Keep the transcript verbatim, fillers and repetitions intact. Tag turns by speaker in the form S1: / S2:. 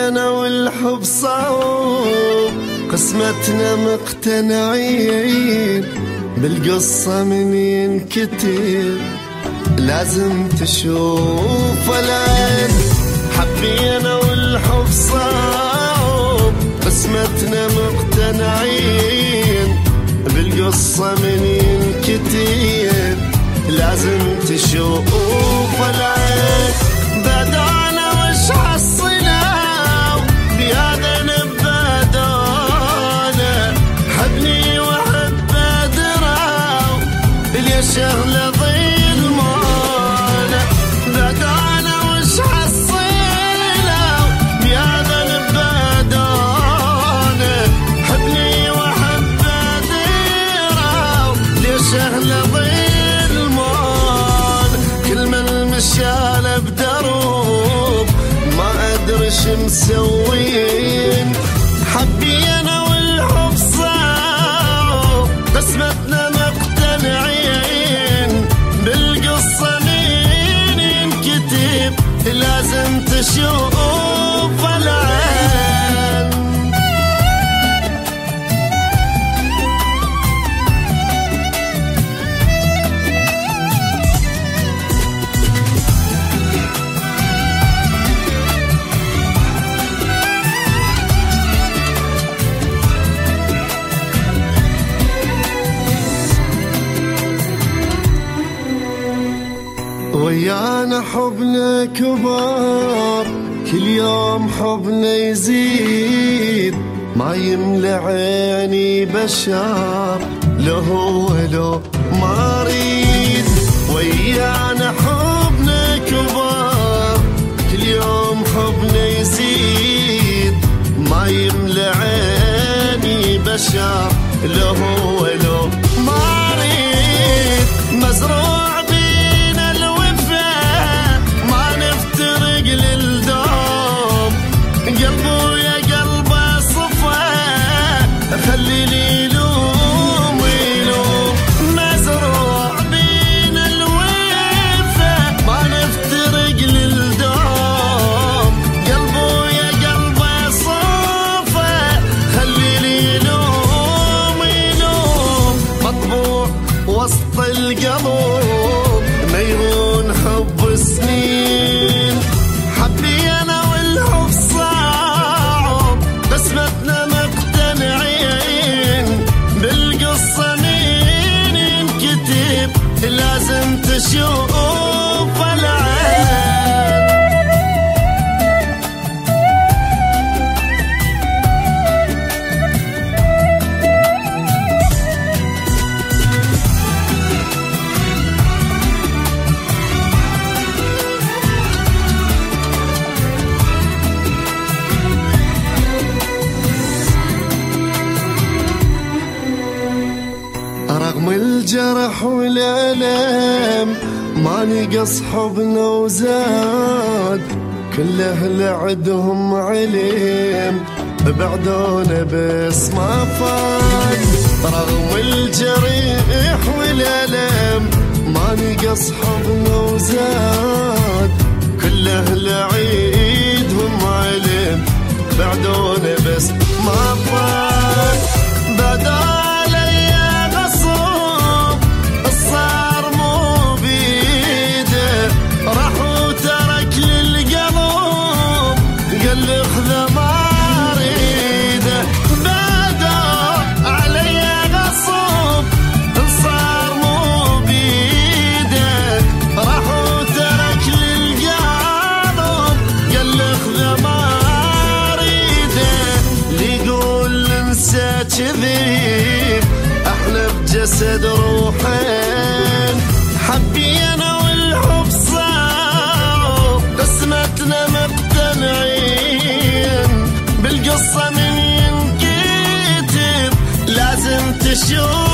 S1: حبينا والحب صعب، قسمتنا مقتنعين بالقصة من ينكتب لازم تشوف العين. حبينا والحب صعب، قسمتنا مقتنعين بالقصة من ينكتب لازم تشوف العين. بدانا وش حصنا بهذا نبادانا، حبني وحب بدراو اللي شغله ظلمانا. بدانا وش حصنا بهذا نبادانا، حبني وحب بدراو اللي شغله ظلمانا. كل من المشالة بدروب ما أدري شو مسوين. حبينا والحب صعب، قسمتنا مقتنعين بالقصة مين ينكتب لازم تشوف العين. ويانا حبنا كبار، كل يوم حبنا يزيد، ما يملى عيني بشار لو هو لو ما اريد. ويانا حبنا كبار، كل يوم حبنا يزيد، ما يملى عيني بشار لو هو لو ما اريد. مزروع قلبه يا قلبه صفا، خليني يلوم ويلوم. مزروع بين الوفا ما نفترق للدوم. قلبه يا قلبه صفا، خليني يلوم ويلوم. مطبوع وسط القلوب ما يهون حب سنين. حبينا والحب صعب، قسمتنا مقتنعين بالقصة مين ينكتب لازم تشوف العين. رغم الجرح والألم ما نقص حبنا وزاد، كل أهل عدهم علم بعدونا بس ما فات. رغم الجرح والألم ما نقص حبنا وزاد، كل أهل عيدهم علم بعدونا بس ما فات. بدأ كذب احنا بجسد روحين. حبينا والحب صعب، قسمتنا مقتنعين بالقصة من ينكتب لازم تشوف